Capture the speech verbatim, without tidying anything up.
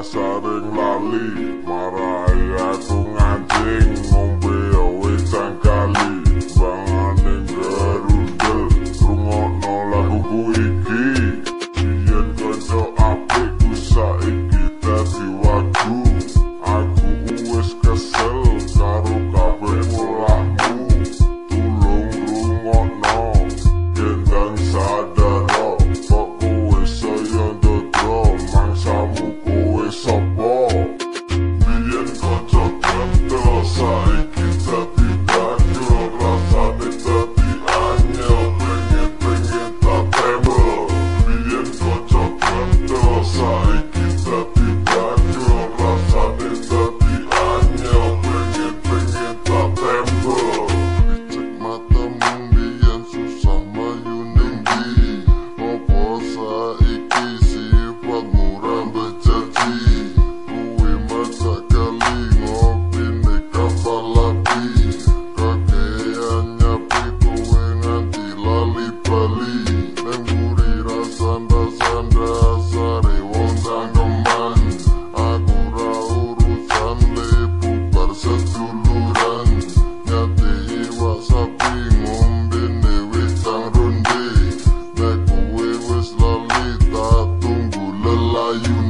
sering lali, marai aku ngancing ngombe wis cangkali, bangane gerundel rungokno laguku iki. Biyen kanca apikku saiki dadi wagu, aku wis kesel karo kabeh ulahmu. Tulung rungokno gendang sadaro, kok kowe saya ndodro mangsamu kowe sapa? Biyen kanca kanca saiki dadi dago, rasane dadi anyel, pengen-pengen tak tembel. Biyen kanca kanca saiki dadi dago, rasane dadi anyel, pengen-pengen tak tembel. Dicek matamu biyen susah mayu ning ndi, opo saiki sifatmu ra bejaji? Kuwi masak kali ngopi nek kapal api, kakean nyapi kowe nganti lali bali. Nang mburi rasanda-sanda sare wong cangkeman, aku ra urusan le bubar seduluran. Nyate iwak sapi ngombe ne wis cang ronde, nek kowe wis lali tak tunggu lelayune.